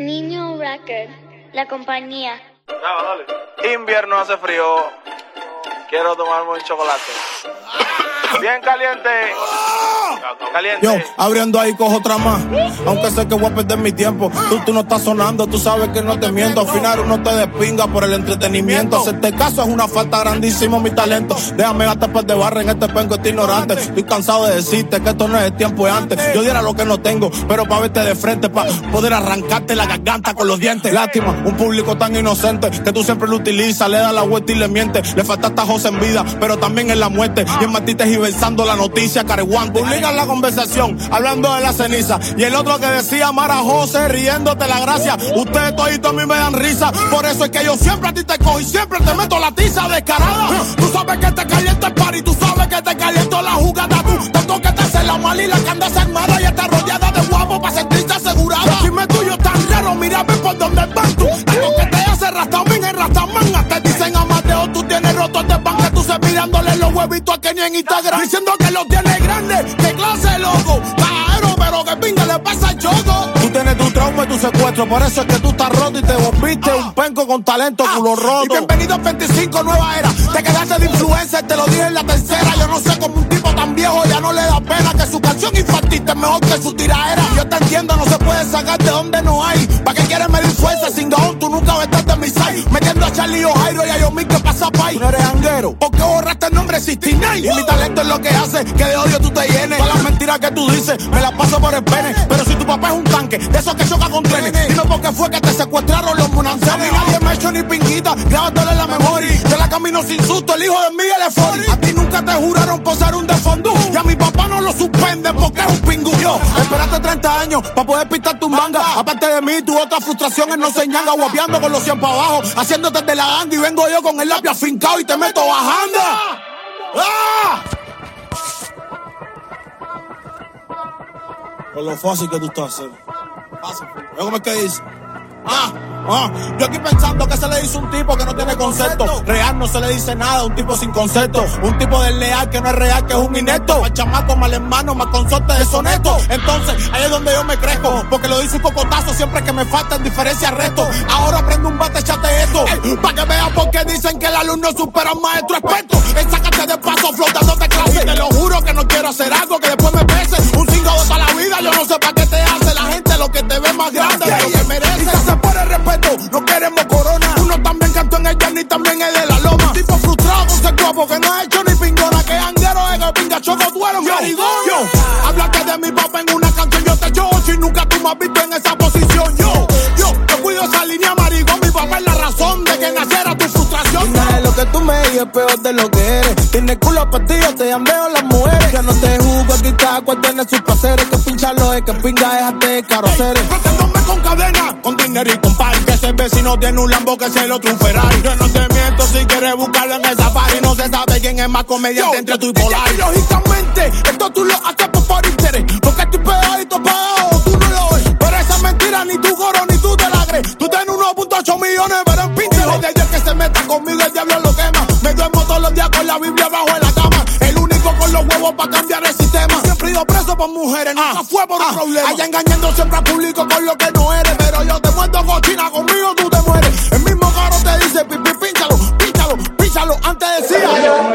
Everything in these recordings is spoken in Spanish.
Niño Record, la compañía. Dale. Invierno, hace frío. Quiero tomarme un chocolate. Bien caliente. Caliente. Yo, abriendo ahí cojo otra más. Aunque sé que voy a perder mi tiempo. Tú no estás sonando, tú sabes que no te miento. Al final uno te despinga por el entretenimiento. Hacerte caso es una falta grandísimo mi talento. Déjame gastar par de barra en este penco, estoy ignorante. Estoy cansado de decirte que esto no es el tiempo de antes. Yo diera lo que no tengo, pero pa' verte de frente, pa' poder arrancarte la garganta con los dientes. Lástima, un público tan inocente que tú siempre lo utilizas, le das la vuelta y le mientes. Le falta hasta José en vida, pero también en la muerte. Y en Matites y versando la noticia, careguante. Publican la conversación, hablando de la ceniza. Y el otro que decía Mara José, riéndote la gracia. Ustedes toditos a mí me dan risa. Por eso es que yo siempre a ti te cojo y siempre te meto la tiza descarada. Tú sabes que te calienta el party, tú sabes que te caliento la jugada. Tú, tanto que te hace la mal y la que andas armada y está rodeada de guapos para sentirse asegurada. El chisme tuyo tan raro, mira ve por donde van tú. Tanto que te hace rastamín en rastamán. Hasta dicen Amateo, tú tienes roto este pan. Que tú se mirándole los huevitos a Kenny en Instagram. Diciendo que lo tienes grande, que clase loco. Cajero, pero que pinga le pasa el choco. Tú tienes tu trauma y tu secuestro, por eso es que tú estás roto y te volviste un penco con talento, culo roto. Y bienvenido a 25 nueva era. Te quedaste de influencer, te lo dije en la tercera. Yo no sé cómo un tipo tan viejo ya no le da pena que su canción infantil es mejor que su tiraera. Yo te entiendo, no se puede sacar de donde no hay. ¿Pa' qué quieres medir fuerza? Sin gajón, tú nunca ves de mi side. Metiendo a Charlie O'Jairo y a Yomil que pasa pay. Tú no eres janguero, porque borraste el nombre 69. Y mi talento es lo que hace que de odio tú te llenes. Todas las mentiras que tú dices, me las paso por el pene. Pero si tu papá es un tanque, de esos que choca con trenes, dime por qué fue que te secuestraron los munancenes. A mí nadie me ha hecho ni pinguita, grábatelo en la memoria. Yo la camino sin susto, el hijo de Miguel es Fori. A ti nunca te juraron posar un defondú. Y a mi papá no lo suspenden porque es un pingüillo. Espérate 30 años para poder pintar tu manga. Aparte de mí, tu otra frustración es no se ñanga. Guapeando con los 100 para abajo, haciéndote de la ganga. Y vengo yo con el labio afincado y te meto bajando. ¡Ah! Con lo fácil que tú estás haciendo. Fácil. ¿Cómo es que dice? Yo aquí pensando que se le dice un tipo que no tiene concepto. Real no se le dice nada, un tipo sin concepto. Un tipo desleal que no es real, que es un inepto. Al chamaco, mal hermano, mal consorte deshonesto. Entonces, ahí es donde yo me crezco, porque lo dice un cocotazo siempre que me falta en diferencia al resto. Ahora prende un bate, echate esto, pa' que veas por qué dicen que el alumno supera al maestro experto. Sácate de paso flotando de clase. Te lo juro que no quiero hacer algo que después me pese. Un cinco de toda la vida, yo no sé pa' qué te hace. La gente lo que te ve más grande de lo que merece. Y que se pone respeto, no queremos corona. Uno también cantó en el Yanni, también es de la loma. Un tipo frustrado con ese guapo que no ha hecho ni pingona. Que janguero es que pinga choco, tú eres un marigón. Háblate de mi papá en una canción, yo te echo si nunca tú me has visto en esa posición. Yo cuido esa línea marigón. Mi papá es la razón de que naciera tu frustración. Y nada de lo que tú me digas es peor de lo que eres. Tienes culo pastillo, te llameo las mujeres. Ya no te juzgo, aquí cada cual tiene sus placeres. Que pincharlo es que pinga, déjate de caroceres. Proténdome con cadena, con dinero y con par. Que ese vecino tiene un Lambo, que es el otro un Ferrari. Yo no te miento si quieres buscarlo en el safari. No se sabe quién es más comediante entre tú y Polar. Y lógicamente, esto tú lo haces por interés. Porque estoy pegadito pagado, tú no lo ves. Pero esa mentira ni tu goro ni tú te la crees. Tú tienes 1.8 millones, pero en Pinterest. El día que se meta conmigo, el diablo lo quema. Me duermo todos los días con la Biblia abajo en la cama. El único con los huevos para cambiar el sistema. Siempre he ido preso por mujeres, nunca fue por un problema. Allá engañando siempre al público con lo que no eres. Pero yo te muerdo cochina, conmigo tú te mueres. El mismo caro te dice, pipi, pínchalo. Antes decía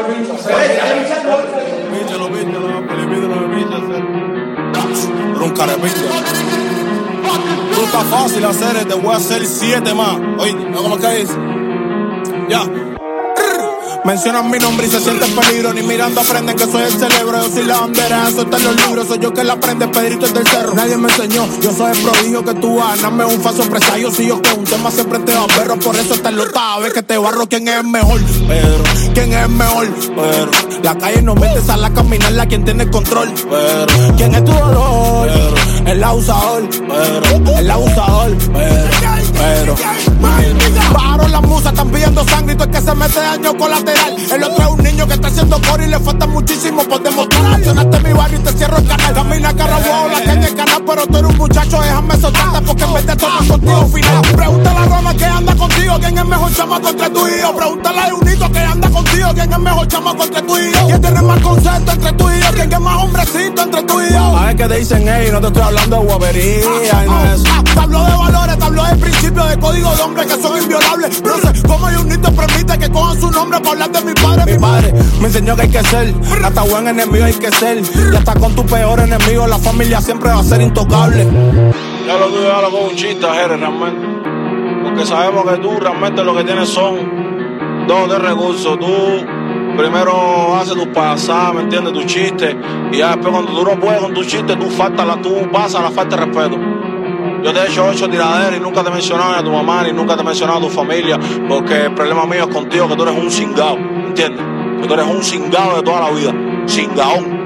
Pínchalo, un carepincho. Tú está fácil hacer, te voy a hacer 7 más. Oye, ¿no cómo que dice? Ya. Mencionan mi nombre y se sienten peligro. Ni mirando aprenden que soy el cerebro. Yo soy la bandera, eso está en los libros. Soy yo que la aprende, Pedrito es del cerro. Nadie me enseñó, yo soy el prodigio que tú ganas. Me un falso empresario, si yo que un tema siempre te va a perro. Por eso te lo sabes que te barro. ¿Quién es el mejor? Pedro, ¿quién es el mejor? Pedro, la calle no mete, sal a caminarla quien tiene el control. Pedro, ¿quién es tu dolor? Pedro, el abusador. Pedro, el abusador. Pedro, bajaron las musas, están pidiendo sangre y tú es que se mete daño colateral. El otro es un niño que está haciendo core y le falta muchísimo por demostrar. Mencionaste mi barrio y te cierro el canal. Camina carrabuado, la caña el canal, pero tú eres un muchacho, déjame soltarte porque en vez de tomar contigo final. Pregúntale a Roma que anda contigo, quién es mejor chamaco entre tú y yo. Pregúntale a Unito que anda contigo, quién es mejor chamaco entre tú y yo. ¿Quién tiene más concepto entre tú y yo? ¿Quién es más hombrecito entre tú y yo? A ver qué te dicen, no te estoy hablando de guapería. No es. Te hablo de valores, te hablo principios de código de hombres que son inviolables. No sé cómo Junito permite que cojan su nombre para hablar de mi padre. Mi padre me enseñó que hay que ser, hasta buen enemigo hay que ser. Y hasta con tu peor enemigo la familia siempre va a ser intocable. Ya lo tuyo, ya con un chiste, Jerez, realmente. Porque sabemos que tú realmente lo que tienes son dos de recursos. Tú primero haces tus pasadas, ¿me entiendes? Tus chistes. Y ya después cuando tú no puedes con tus chistes, tú pasas la falta de respeto. Yo te he hecho 8 tiraderas y nunca te he mencionado ni a tu mamá, ni nunca te he mencionado a tu familia. Porque el problema mío es contigo, que tú eres un cingao, ¿entiendes? Que tú eres un cingao de toda la vida. Cingaón.